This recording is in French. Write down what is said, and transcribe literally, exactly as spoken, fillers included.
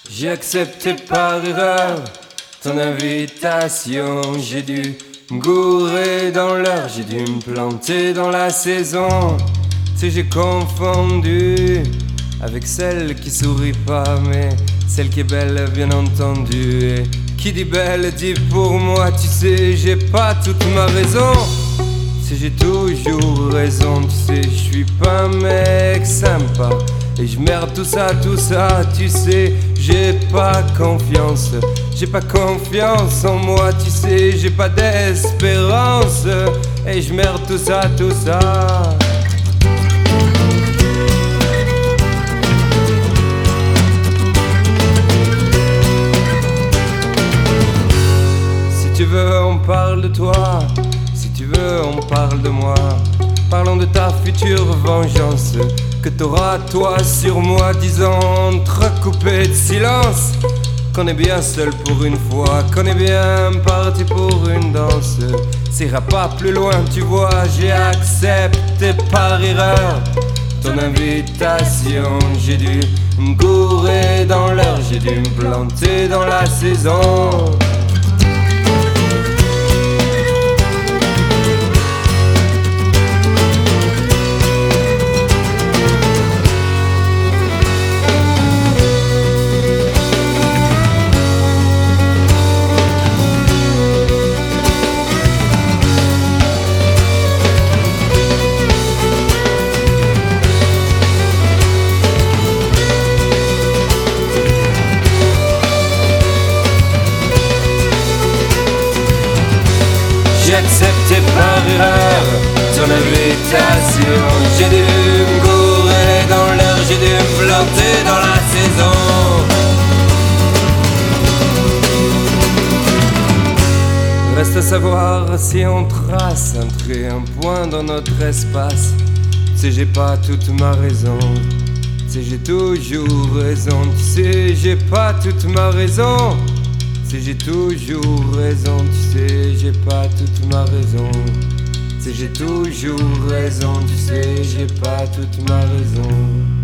J'ai accepté par erreur ton invitation. J'ai dû me gourer dans l'heure, j'ai dû me planter dans la saison. Tu sais, j'ai confondu avec celle qui sourit pas, mais celle qui est belle, bien entendu. Et qui dit belle dit pour moi, tu sais, j'ai pas toute ma raison. Tu sais, j'ai toujours raison, tu sais, je suis pas un mec sympa. Et je merde tout ça, tout ça, tu sais, j'ai pas confiance. J'ai pas confiance en moi, tu sais, j'ai pas d'espérance. Et je merde tout ça, tout ça. Si tu veux, on parle de toi. Si tu veux, on parle de moi. Parlons de ta future vengeance que t'auras toi sur moi, disant entrecoupé de silence qu'on est bien seul pour une fois, qu'on est bien parti pour une danse. Ça ira pas plus loin, tu vois, j'ai accepté par erreur ton invitation. J'ai dû me gourer dans l'heure, j'ai dû me planter dans la saison. J'ai accepté par erreur ton invitation. J'ai dû me gourer dans l'heure, j'ai dû me planter dans la saison. Reste à savoir si on trace un trait, un point dans notre espace. Tu sais, j'ai pas toute ma raison. Tu sais, j'ai toujours raison. Tu sais, j'ai pas toute ma raison. Tu sais, j'ai toujours raison, tu sais, j'ai pas toute ma raison. Tu sais, j'ai toujours raison, tu sais, j'ai pas toute ma raison.